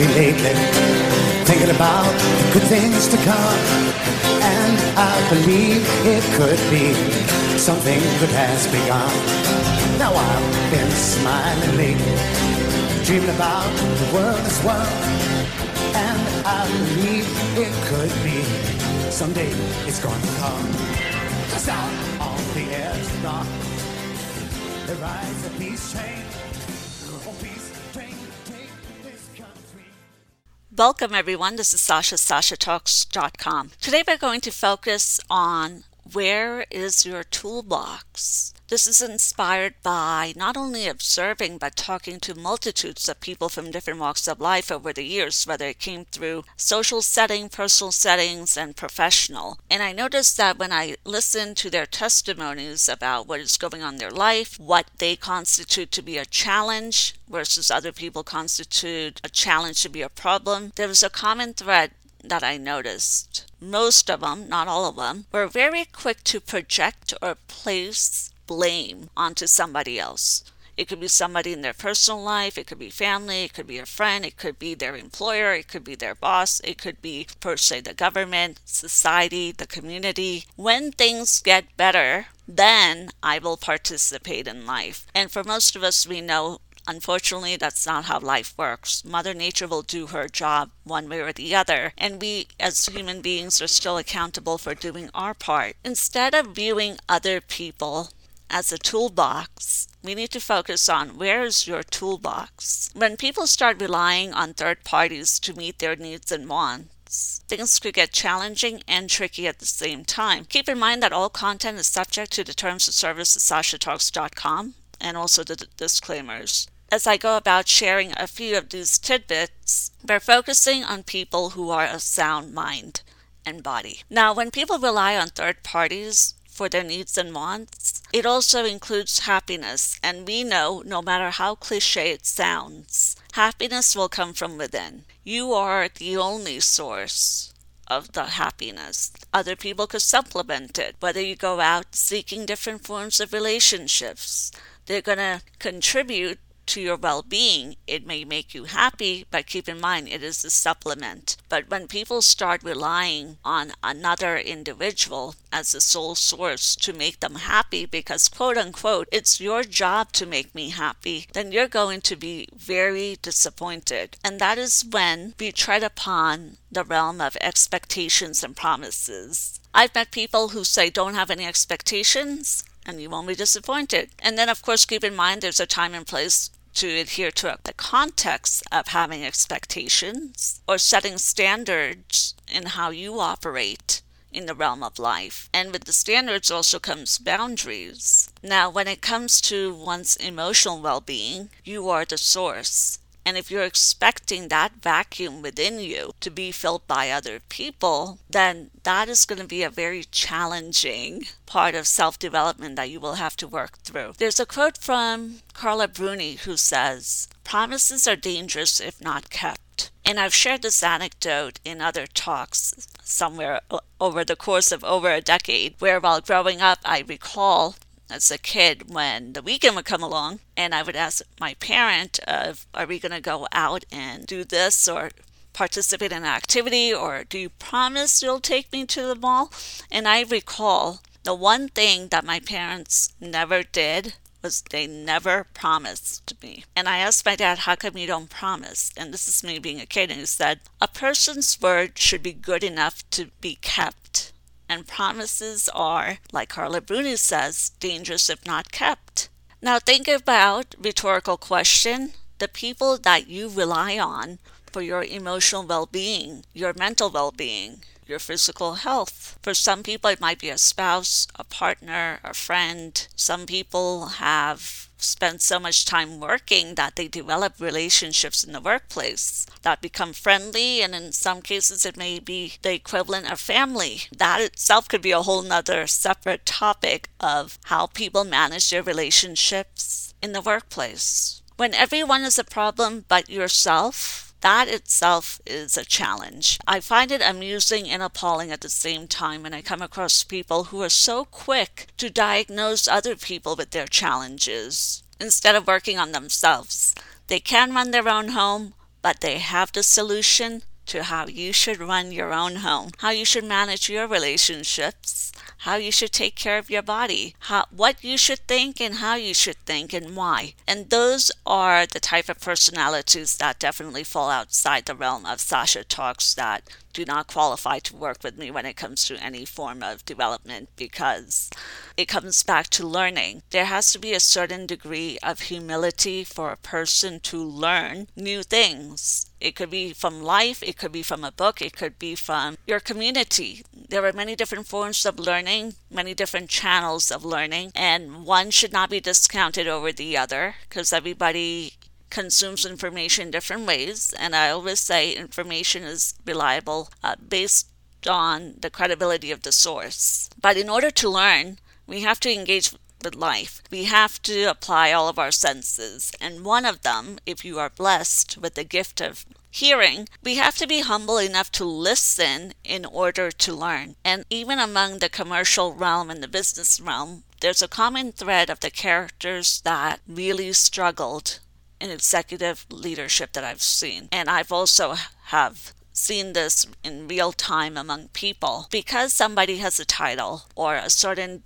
happy lately, thinking about the good things to come. And I believe it could be something good has begun. Now I've been smiling lately, dreaming about the world as well. And I believe it could be someday it's going to come. Just out on the edge of dawn, there rides a peace train. Oh, peace train, take this country. Welcome everyone, this is Sasha, SashaTalks.com. Today we're going to focus on where is your toolbox? This is inspired by not only observing but talking to multitudes of people from different walks of life over the years, whether it came through social setting, personal settings, and professional. And I noticed that when I listened to their testimonies about what is going on in their life, what they constitute to be a challenge versus other people constitute a challenge to be a problem, there was a common thread that I noticed. Most of them, not all of them, were very quick to project or place blame onto somebody else. It could be somebody in their personal life, it could be family, it could be a friend, it could be their employer, it could be their boss, it could be, per se, the government, society, the community. When things get better, then I will participate in life. And for most of us, we know, unfortunately, that's not how life works. Mother Nature will do her job one way or the other, and we as human beings are still accountable for doing our part. Instead of viewing other people as a toolbox, we need to focus on where is your toolbox. When people start relying on third parties to meet their needs and wants, things could get challenging and tricky at the same time. Keep in mind that all content is subject to the terms of service of SashaTalks.com and also the disclaimers. As I go about sharing a few of these tidbits, we're focusing on people who are of sound mind and body. Now, when people rely on third parties for their needs and wants, it also includes happiness. And we know, no matter how cliche it sounds, happiness will come from within. You are the only source of the happiness. Other people could supplement it. Whether you go out seeking different forms of relationships, they're going to contribute to your well-being. It may make you happy, but keep in mind it is a supplement. But when people start relying on another individual as the sole source to make them happy because, quote unquote, it's your job to make me happy, then you're going to be very disappointed. And that is when we tread upon the realm of expectations and promises. I've met people who say don't have any expectations and you won't be disappointed. And then, of course, keep in mind there's a time and place to adhere to the context of having expectations or setting standards in how you operate in the realm of life. And with the standards also comes boundaries. Now, when it comes to one's emotional well-being, you are the source. And if you're expecting that vacuum within you to be filled by other people, then that is going to be a very challenging part of self-development that you will have to work through. There's a quote from Carla Bruni who says, "Promises are dangerous if not kept." And I've shared this anecdote in other talks somewhere over the course of over a decade, where while growing up, I recall as a kid when the weekend would come along and I would ask my parent, are we going to go out and do this or participate in an activity, or do you promise you'll take me to the mall? And I recall the one thing that my parents never did was they never promised me. And I asked my dad, how come you don't promise? And this is me being a kid, and he said, a person's word should be good enough to be kept. And promises are, like Carla Bruni says, dangerous if not kept. Now think about, rhetorical question, the people that you rely on for your emotional well-being, your mental well-being, your physical health. For some people, it might be a spouse, a partner, a friend. Some people have spent so much time working that they develop relationships in the workplace that become friendly, and in some cases it may be the equivalent of family. That itself could be a whole nother separate topic of how people manage their relationships in the workplace. When everyone is a problem but yourself, that itself is a challenge. I find it amusing and appalling at the same time when I come across people who are so quick to diagnose other people with their challenges instead of working on themselves. They can run their own home, but they have the solution to how you should run your own home, how you should manage your relationships, how you should take care of your body, what you should think and how you should think and why. And those are the type of personalities that definitely fall outside the realm of Sasha Talks, that do not qualify to work with me when it comes to any form of development, because it comes back to learning. There has to be a certain degree of humility for a person to learn new things. It could be from life, it could be from a book, it could be from your community. There are many different forms of learning, many different channels of learning, and one should not be discounted over the other, because everybody consumes information in different ways. And I always say information is reliable based on the credibility of the source. But in order to learn, we have to engage with life. We have to apply all of our senses. And one of them, if you are blessed with the gift of hearing, we have to be humble enough to listen in order to learn. And even among the commercial realm and the business realm, there's a common thread of the characters that really struggled in executive leadership that I've seen. And I've also have seen this in real time among people. Because somebody has a title or a certain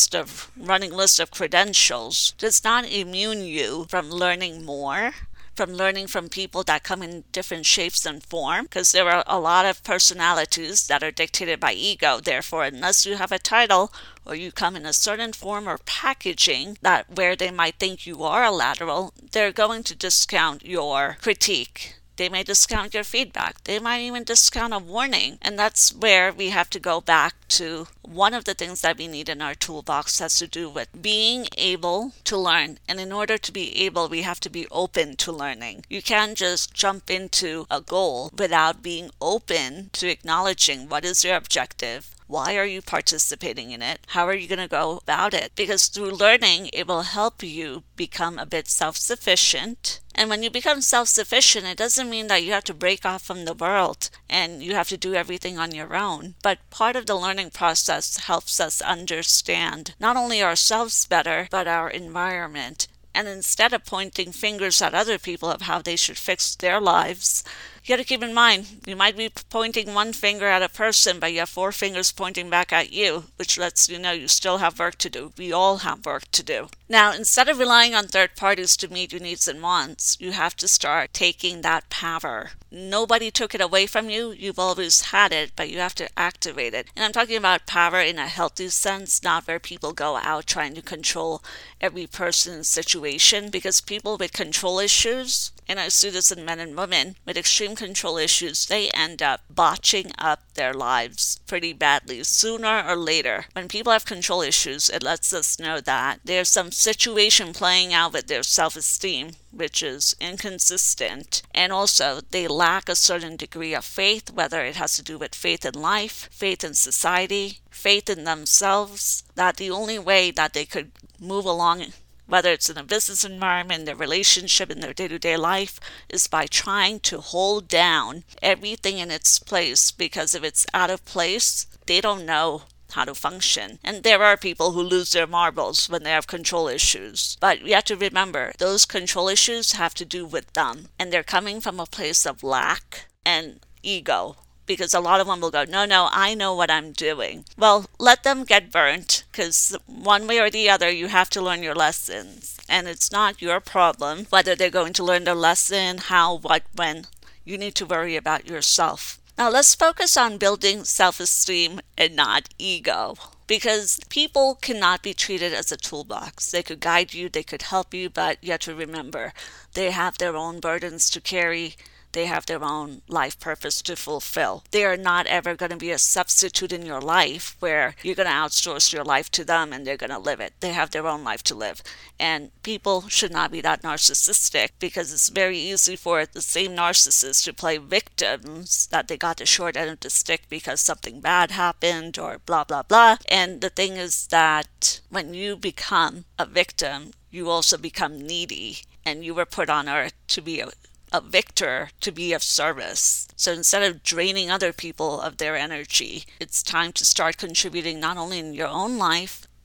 running list of credentials does not immune you from learning more, from learning from people that come in different shapes and form, because there are a lot of personalities that are dictated by ego. Therefore, unless you have a title or you come in a certain form or packaging that where they might think you are a lateral, they're going to discount your critique. They may discount your feedback. They might even discount a warning. And that's where we have to go back to one of the things that we need in our toolbox has to do with being able to learn. And in order to be able, we have to be open to learning. You can't just jump into a goal without being open to acknowledging what is your objective. Why are you participating in it? How are you going to go about it? Because through learning, it will help you become a bit self-sufficient. And when you become self-sufficient, it doesn't mean that you have to break off from the world and you have to do everything on your own. But part of the learning process helps us understand not only ourselves better, but our environment. And instead of pointing fingers at other people of how they should fix their lives, you got to keep in mind, you might be pointing one finger at a person, but you have 4 fingers pointing back at you, which lets you know you still have work to do. We all have work to do. Now, instead of relying on third parties to meet your needs and wants, you have to start taking that power. Nobody took it away from you. You've always had it, but you have to activate it. And I'm talking about power in a healthy sense, not where people go out trying to control every person's situation, because people with control issues, and I see this in men and women, with extreme control issues, they end up botching up their lives pretty badly sooner or later. When people have control issues, it lets us know that there's some situation playing out with their self-esteem, which is inconsistent, and also they lack a certain degree of faith, whether it has to do with faith in life, faith in society, faith in themselves, that the only way that they could move along, whether it's in a business environment, their relationship, in their day-to-day life, is by trying to hold down everything in its place, because if it's out of place, they don't know how to function. And there are people who lose their marbles when they have control issues. But you have to remember, those control issues have to do with them. And they're coming from a place of lack and ego. Because a lot of them will go, no, I know what I'm doing. Well, let them get burnt, because one way or the other, you have to learn your lessons. And it's not your problem whether they're going to learn their lesson, how, what, when. You need to worry about yourself. Now let's focus on building self-esteem and not ego. Because people cannot be treated as a toolbox. They could guide you, they could help you, but you have to remember, they have their own burdens to carry. They have their own life purpose to fulfill. They are not ever going to be a substitute in your life where you're going to outsource your life to them and they're going to live it. They have their own life to live. And people should not be that narcissistic, because it's very easy for the same narcissist to play victims, that they got the short end of the stick because something bad happened or blah, blah, blah. And the thing is that when you become a victim, you also become needy, and you were put on earth to be a victor, to be of service. So instead of draining other people of their energy, it's time to start contributing not only in your own life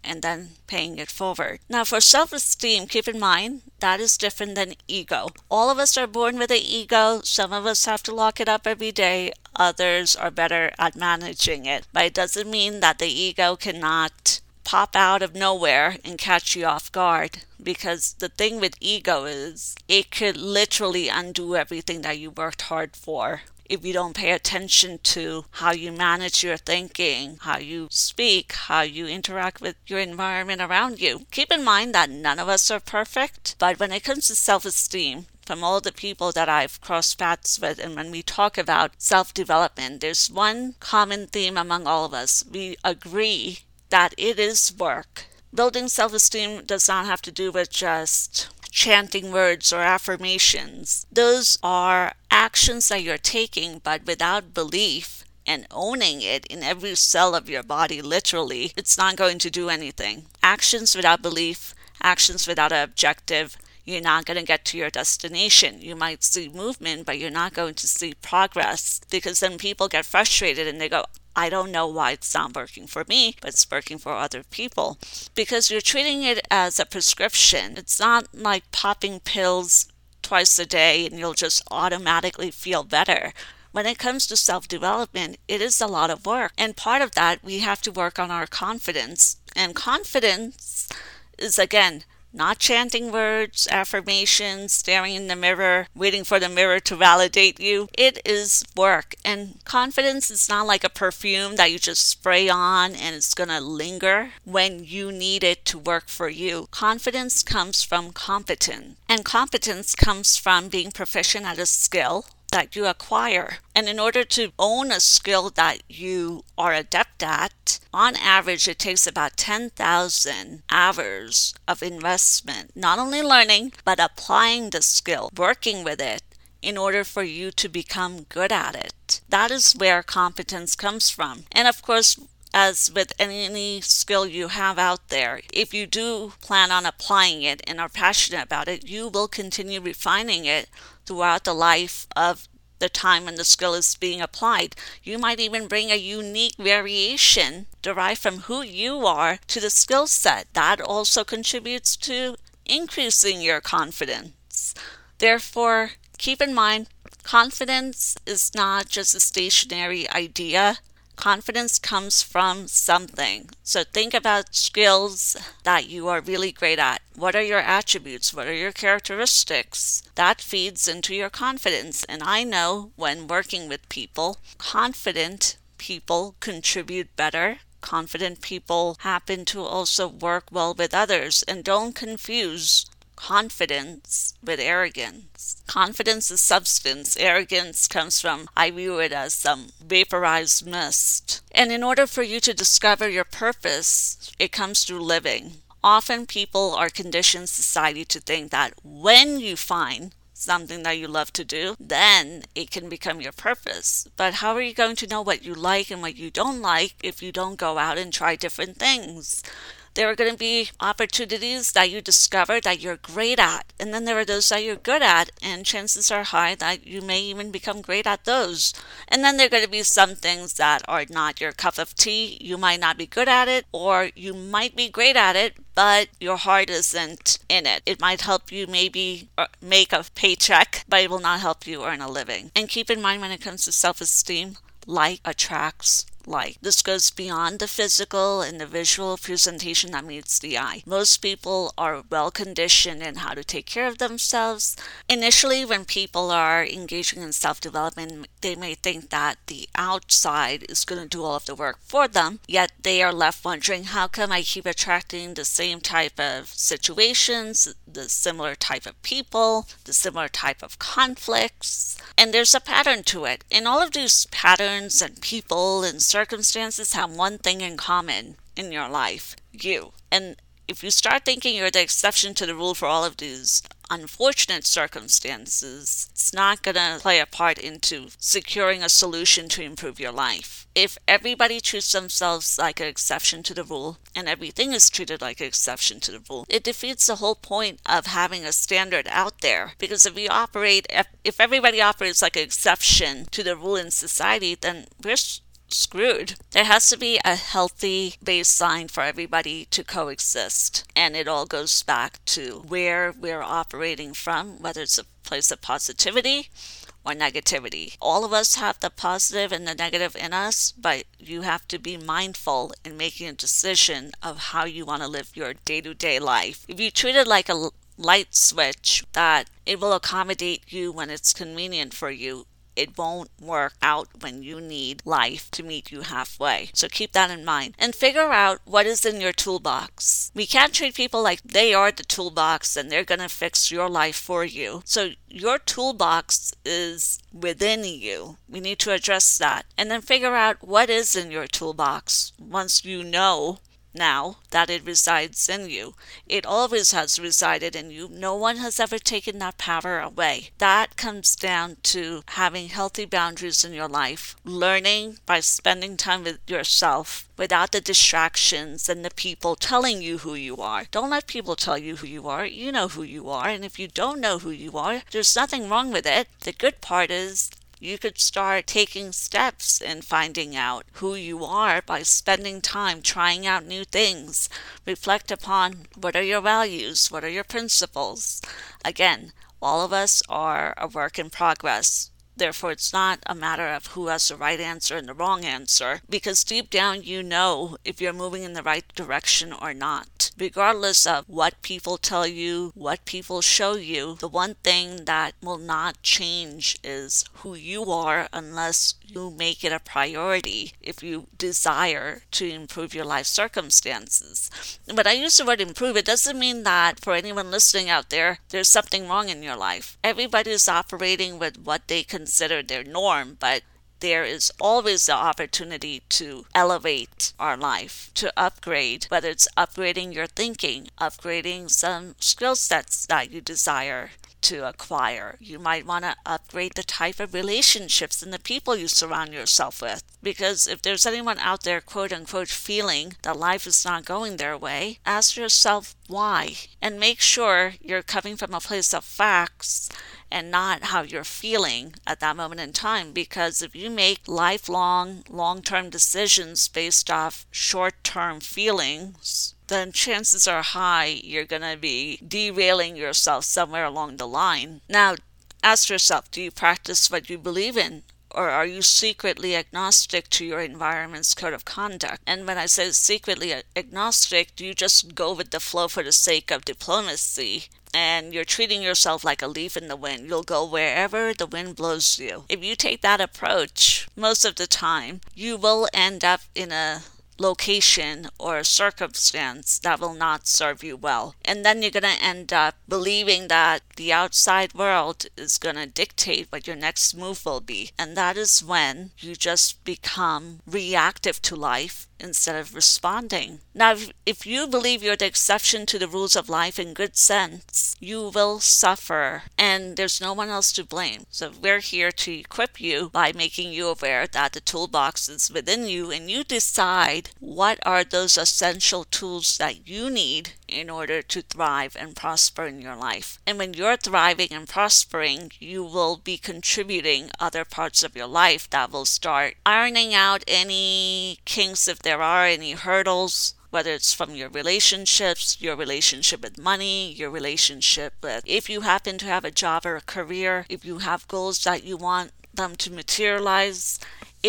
and then paying it forward. Now, for self-esteem, keep in mind that is different than ego. All of us are born with an ego. Some of us have to lock it up every day. Others are better at managing it. But it doesn't mean that the ego cannot pop out of nowhere and catch you off guard, because the thing with ego is it could literally undo everything that you worked hard for if you don't pay attention to how you manage your thinking, how you speak, how you interact with your environment around you. Keep in mind that none of us are perfect, but when it comes to self-esteem, from all the people that I've crossed paths with, and when we talk about self-development, there's one common theme among all of us. We agree that it is work. Building self-esteem does not have to do with just chanting words or affirmations. Those are actions that you're taking, but without belief and owning it in every cell of your body, literally, it's not going to do anything. Actions without belief, actions without an objective, you're not going to get to your destination. You might see movement, but you're not going to see progress, because then people get frustrated and they go, I don't know why it's not working for me, but it's working for other people. Because you're treating it as a prescription. It's not like popping pills twice a day and you'll just automatically feel better. When it comes to self-development, it is a lot of work. And part of that, we have to work on our confidence. And confidence is, again, not chanting words, affirmations, staring in the mirror, waiting for the mirror to validate you. It is work. And confidence is not like a perfume that you just spray on and it's going to linger when you need it to work for you. Confidence comes from competence. And competence comes from being proficient at a skill that you acquire. And in order to own a skill that you are adept at, on average, it takes about 10,000 hours of investment, not only learning, but applying the skill, working with it in order for you to become good at it. That is where competence comes from. And of course, as with any skill you have out there, if you do plan on applying it and are passionate about it, you will continue refining it throughout the life of the time when the skill is being applied. You might even bring a unique variation derived from who you are to the skill set. That also contributes to increasing your confidence. Therefore, keep in mind, confidence is not just a stationary idea. Confidence comes from something. So think about skills that you are really great at. What are your attributes? What are your characteristics? That feeds into your confidence. And I know when working with people, confident people contribute better. Confident people happen to also work well with others. And don't confuse confidence with arrogance. Confidence is substance. Arrogance comes from, I view it as some vaporized mist. And in order for you to discover your purpose, it comes through living. Often people are conditioned in society to think that when you find something that you love to do, then it can become your purpose. But how are you going to know what you like and what you don't like if you don't go out and try different things? There are going to be opportunities that you discover that you're great at. And then there are those that you're good at. And chances are high that you may even become great at those. And then there are going to be some things that are not your cup of tea. You might not be good at it, or you might be great at it, but your heart isn't in it. It might help you maybe make a paycheck, but it will not help you earn a living. And keep in mind, when it comes to self-esteem, like attracts like. This goes beyond the physical and the visual presentation that meets the eye. Most people are well conditioned in how to take care of themselves. Initially, when people are engaging in self-development, they may think that the outside is going to do all of the work for them, yet they are left wondering, how come I keep attracting the same type of situations, the similar type of people, the similar type of conflicts? And there's a pattern to it. And all of these patterns and people and circumstances have one thing in common in your life: you. And if you start thinking you're the exception to the rule for all of these unfortunate circumstances, it's not going to play a part into securing a solution to improve your life. If everybody treats themselves like an exception to the rule, and everything is treated like an exception to the rule, it defeats the whole point of having a standard out there. Because if everybody operates like an exception to the rule in society, then we're screwed. There has to be a healthy baseline for everybody to coexist. And it all goes back to where we're operating from, whether it's a place of positivity or negativity. All of us have the positive and the negative in us, but you have to be mindful in making a decision of how you want to live your day-to-day life. If you treat it like a light switch, that it will accommodate you when it's convenient for you, it won't work out when you need life to meet you halfway. So keep that in mind and figure out what is in your toolbox. We can't treat people like they are the toolbox and they're going to fix your life for you. So your toolbox is within you. We need to address that and then figure out what is in your toolbox once you know now that it resides in you. It always has resided in you. No one has ever taken that power away. That comes down to having healthy boundaries in your life, learning by spending time with yourself without the distractions and the people telling you who you are. Don't let people tell you who you are. You know who you are, and if you don't know who you are, there's nothing wrong with it. The good part is you could start taking steps in finding out who you are by spending time trying out new things. Reflect upon what are your values, what are your principles. Again, all of us are a work in progress. Therefore, it's not a matter of who has the right answer and the wrong answer, because deep down you know if you're moving in the right direction or not. Regardless of what people tell you, what people show you, the one thing that will not change is who you are unless you make it a priority if you desire to improve your life circumstances. When I use the word improve, it doesn't mean that for anyone listening out there, there's something wrong in your life. Everybody's operating with what they consider their norm, but there is always the opportunity to elevate our life, to upgrade, whether it's upgrading your thinking, upgrading some skill sets that you desire to acquire. You might want to upgrade the type of relationships and the people you surround yourself with. Because if there's anyone out there, quote unquote, feeling that life is not going their way, ask yourself why. And make sure you're coming from a place of facts and not how you're feeling at that moment in time. Because if you make lifelong, long-term decisions based off short-term feelings, then chances are high you're going to be derailing yourself somewhere along the line. Now, ask yourself, do you practice what you believe in? Or are you secretly agnostic to your environment's code of conduct? And when I say secretly agnostic, do you just go with the flow for the sake of diplomacy? And you're treating yourself like a leaf in the wind. You'll go wherever the wind blows you. If you take that approach, most of the time, you will end up in a location or a circumstance that will not serve you well. And then you're going to end up believing that the outside world is going to dictate what your next move will be. And that is when you just become reactive to life instead of responding. Now, if you believe you're the exception to the rules of life in good sense, you will suffer, and there's no one else to blame. So we're here to equip you by making you aware that the toolbox is within you, and you decide what are those essential tools that you need in order to thrive and prosper in your life. And when you're thriving and prospering, you will be contributing other parts of your life that will start ironing out any kinks, if there are any hurdles, whether it's from your relationships, your relationship with money, your relationship with, if you happen to have a job or a career, if you have goals that you want them to materialize,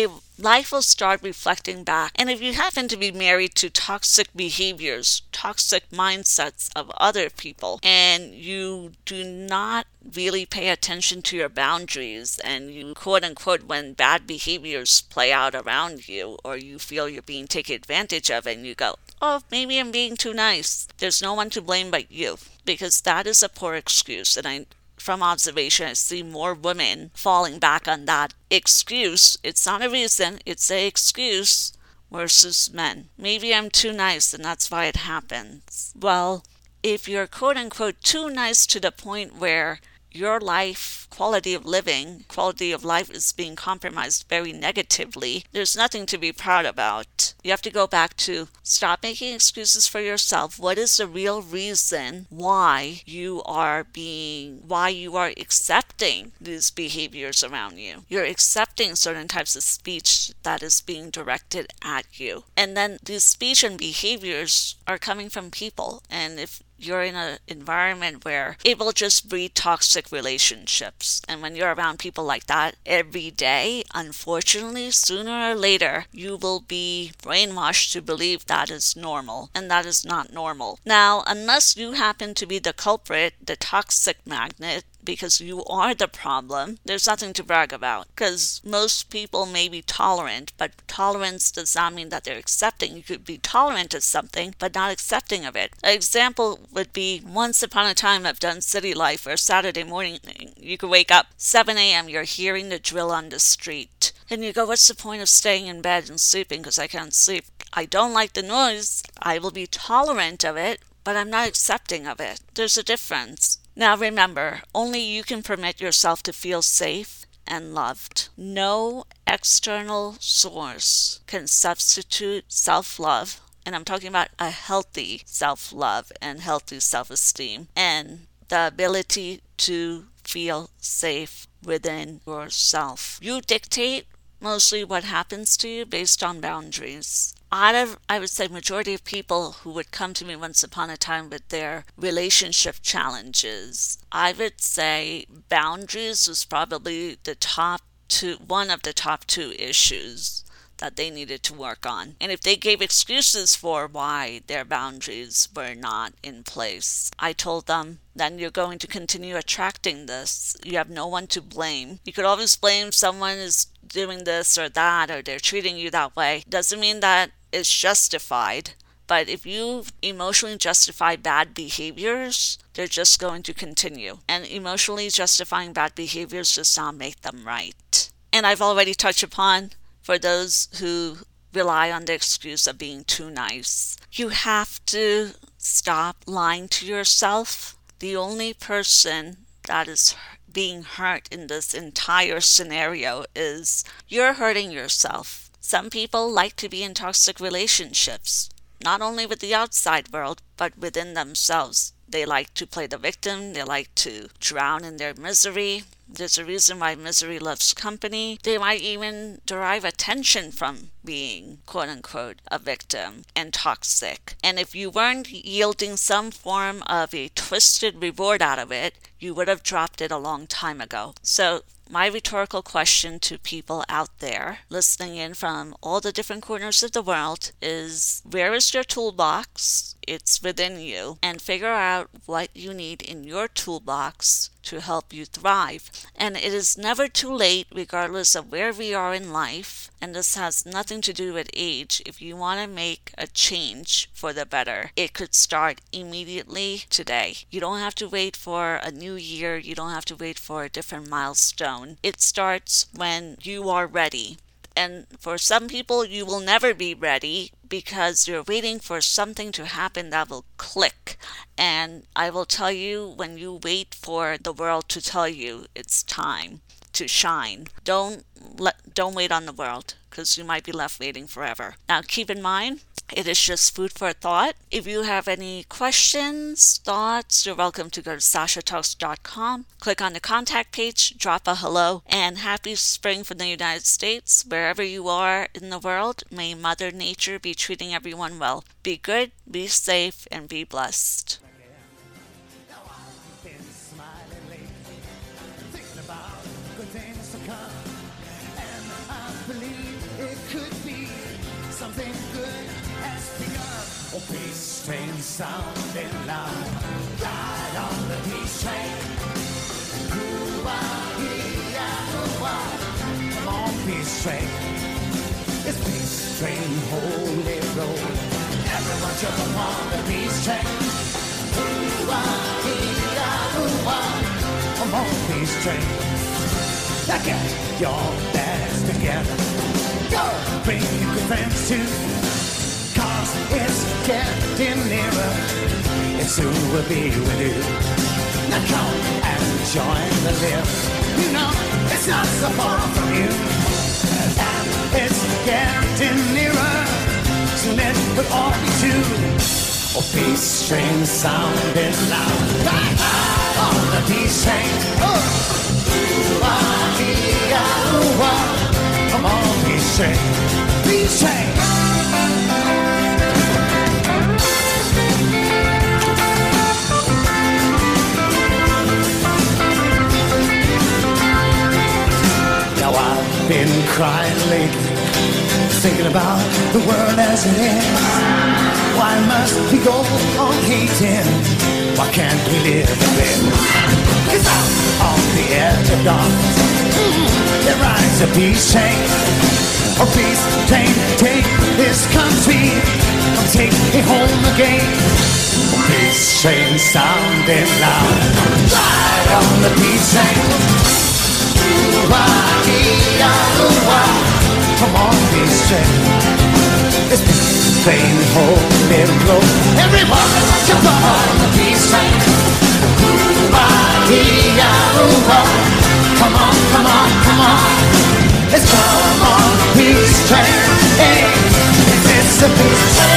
life will start reflecting back. And if you happen to be married to toxic behaviors, toxic mindsets of other people, and you do not really pay attention to your boundaries, and you quote unquote, when bad behaviors play out around you, or you feel you're being taken advantage of, and you go, oh, maybe I'm being too nice, there's no one to blame but you, because that is a poor excuse. And from observation, I see more women falling back on that excuse. It's not a reason, it's an excuse, versus men. Maybe I'm too nice and that's why it happens. Well, if you're quote unquote too nice to the point where your life quality of life is being compromised very negatively, there's nothing to be proud about. You have to go back to stop making excuses for yourself. What is the real reason why you are accepting these behaviors around you? You're accepting certain types of speech that is being directed at you. And then these speech and behaviors are coming from people. And if you're in an environment where it will just breed toxic relationships. And when you're around people like that every day, unfortunately, sooner or later, you will be brainwashed to believe that is normal. And that is not normal. Now, unless you happen to be the culprit, the toxic magnet, because you are the problem, there's nothing to brag about. Because most people may be tolerant, but tolerance does not mean that they're accepting. You could be tolerant of something, but not accepting of it. An example would be, once upon a time I've done city life, where Saturday morning you could wake up 7 a.m., you're hearing the drill on the street. And you go, what's the point of staying in bed and sleeping because I can't sleep? I don't like the noise. I will be tolerant of it, but I'm not accepting of it. There's a difference. Now remember, only you can permit yourself to feel safe and loved. No external source can substitute self-love, and I'm talking about a healthy self-love and healthy self-esteem, and the ability to feel safe within yourself. You dictate mostly what happens to you based on boundaries. Out of, I would say, majority of people who would come to me once upon a time with their relationship challenges, I would say boundaries was probably one of the top two issues that they needed to work on. And if they gave excuses for why their boundaries were not in place, I told them, then you're going to continue attracting this. You have no one to blame. You could always blame someone is doing this or that, or they're treating you that way. Doesn't mean that it's justified. But if you emotionally justify bad behaviors, they're just going to continue. And emotionally justifying bad behaviors does not make them right. And I've already touched upon, for those who rely on the excuse of being too nice, you have to stop lying to yourself. The only person that is being hurt in this entire scenario is you're hurting yourself. Some people like to be in toxic relationships, not only with the outside world, but within themselves. They like to play the victim. They like to drown in their misery. There's a reason why misery loves company. They might even derive attention from being, quote unquote, a victim and toxic. And if you weren't yielding some form of a twisted reward out of it, you would have dropped it a long time ago. So my rhetorical question to people out there listening in from all the different corners of the world is, where is your toolbox? It's within you. And figure out what you need in your toolbox to help you thrive. And it is never too late, regardless of where we are in life. And this has nothing to do with age. If you want to make a change for the better, it could start immediately today. You don't have to wait for a new year. You don't have to wait for a different milestone. It starts when you are ready. And for some people, you will never be ready because you're waiting for something to happen that will click. And I will tell you, when you wait for the world to tell you it's time to shine, don't wait on the world, because you might be left waiting forever. Now, keep in mind, it is just food for thought. If you have any questions, thoughts, you're welcome to go to sashatalks.com. Click on the contact page, drop a hello, and happy spring from the United States. Wherever you are in the world, may Mother Nature be treating everyone well. Be good, be safe, and be blessed. Something good has begun. Oh, peace train sounding loud, ride on the peace train. Come on, peace train. It's peace train, holy road. Everyone jump on the peace train. Come on, peace train. Now get your bags together. Go! Bring your good friends too, 'cause it's getting nearer. It soon will be with you. Now come and join the lift. You know, it's not so far from you. And it's getting nearer. Soon it will all be true. Oh, peace train sounding loud. On the peace train. Come on, peace train. Peace train. Now I've been crying lately, thinking about the world as it is. Why must we go on hating? Why can't we live a bit? 'Cause out on the edge of darkness, there rides a peace train. Oh, peace train, take this country, come take me home again. Oh, peace train sounding loud, ride on the peace train. Come on, peace train. This peace train holding low. Everyone, jump on the peace train. Come on, come on, come on. Let's come on, peace train. Hey, it's a peace train.